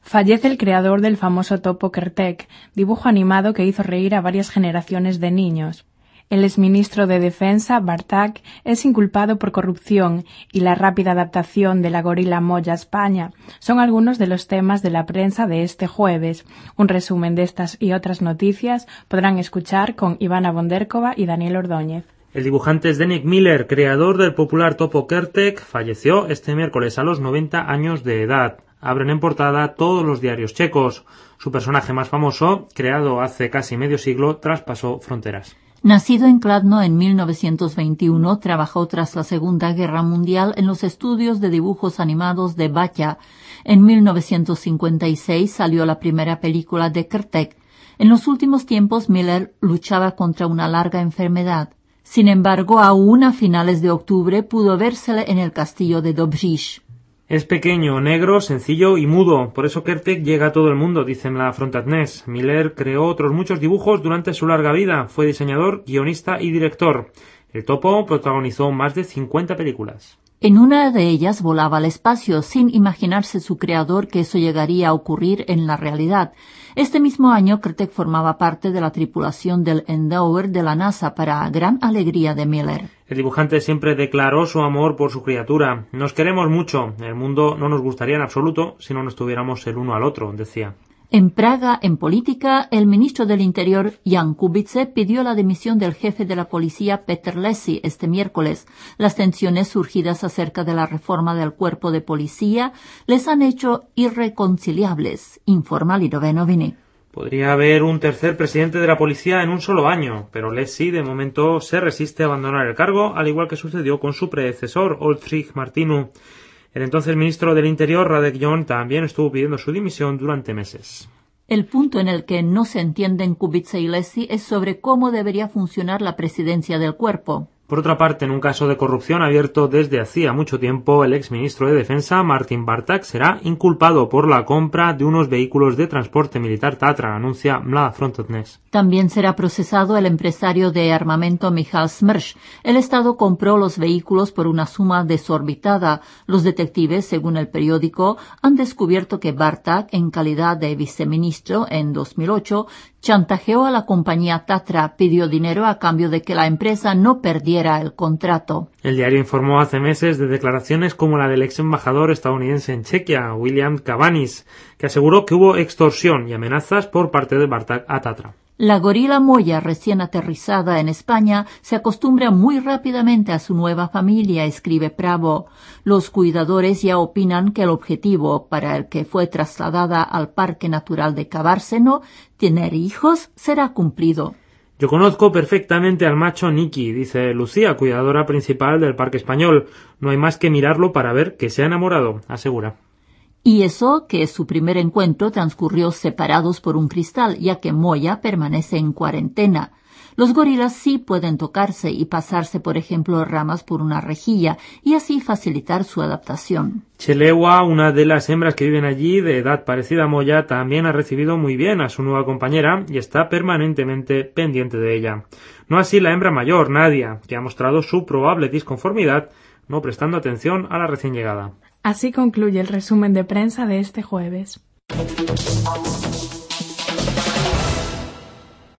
Fallece el creador del famoso topo Kertész, dibujo animado que hizo reír a varias generaciones de niños. El exministro de Defensa, Bartak, es inculpado por corrupción y la rápida adaptación de la gorila Moya a España son algunos de los temas de la prensa de este jueves. Un resumen de estas y otras noticias podrán escuchar con Ivana Bonderkova y Daniel Ordóñez. El dibujante Zdeněk Miller, creador del popular topo Kertész, falleció este miércoles a los 90 años de edad. Abren en portada todos los diarios checos. Su personaje más famoso, creado hace casi medio siglo, traspasó fronteras. Nacido en Kladno en 1921, trabajó tras la Segunda Guerra Mundial en los estudios de dibujos animados de Bacha. En 1956 salió la primera película de Kertész. En los últimos tiempos Miller luchaba contra una larga enfermedad. Sin embargo, aún a finales de octubre pudo vérsele en el castillo de Dobříž. Es pequeño, negro, sencillo y mudo. Por eso Kertész llega a todo el mundo, dicen la Frontatnés. Miller creó otros muchos dibujos durante su larga vida. Fue diseñador, guionista y director. El topo protagonizó más de 50 películas. En una de ellas volaba al espacio, sin imaginarse su creador que eso llegaría a ocurrir en la realidad. Este mismo año, Kertész formaba parte de la tripulación del Endeavour de la NASA, para gran alegría de Miller. El dibujante siempre declaró su amor por su criatura. Nos queremos mucho. El mundo no nos gustaría en absoluto si no nos tuviéramos el uno al otro, decía. En Praga, en política, el ministro del Interior, Jan Kubice, pidió la dimisión del jefe de la policía, Petr Lesy, este miércoles. Las tensiones surgidas acerca de la reforma del cuerpo de policía les han hecho irreconciliables, informa Lidové noviny. Podría haber un tercer presidente de la policía en un solo año, pero Lesy de momento se resiste a abandonar el cargo, al igual que sucedió con su predecesor, Oldřich Martinu. El entonces ministro del Interior, Radek Jon, también estuvo pidiendo su dimisión durante meses. El punto en el que no se entienden Kubice y Lesy es sobre cómo debería funcionar la presidencia del cuerpo. Por otra parte, en un caso de corrupción abierto desde hacía mucho tiempo, el exministro de Defensa, Martin Bartak, será inculpado por la compra de unos vehículos de transporte militar Tatra, anuncia Mladá Frontatnés. También será procesado el empresario de armamento Michal Smrš. El Estado compró los vehículos por una suma desorbitada. Los detectives, según el periódico, han descubierto que Bartak, en calidad de viceministro en 2008, chantajeó a la compañía Tatra, pidió dinero a cambio de que la empresa no perdiera el contrato. El diario informó hace meses de declaraciones como la del ex embajador estadounidense en Chequia, William Cabanis, que aseguró que hubo extorsión y amenazas por parte de Bartak a Tatra. La gorila Moya, recién aterrizada en España, se acostumbra muy rápidamente a su nueva familia, escribe Pravo. Los cuidadores ya opinan que el objetivo para el que fue trasladada al Parque Natural de Cabárseno, tener hijos, será cumplido. Yo conozco perfectamente al macho Niki, dice Lucía, cuidadora principal del Parque Español. No hay más que mirarlo para ver que se ha enamorado, asegura. Y eso que su primer encuentro transcurrió separados por un cristal, ya que Moya permanece en cuarentena. Los gorilas sí pueden tocarse y pasarse, por ejemplo, ramas por una rejilla, y así facilitar su adaptación. Chelewa, una de las hembras que viven allí, de edad parecida a Moya, también ha recibido muy bien a su nueva compañera y está permanentemente pendiente de ella. No así la hembra mayor, Nadia, que ha mostrado su probable disconformidad, no prestando atención a la recién llegada. Así concluye el resumen de prensa de este jueves.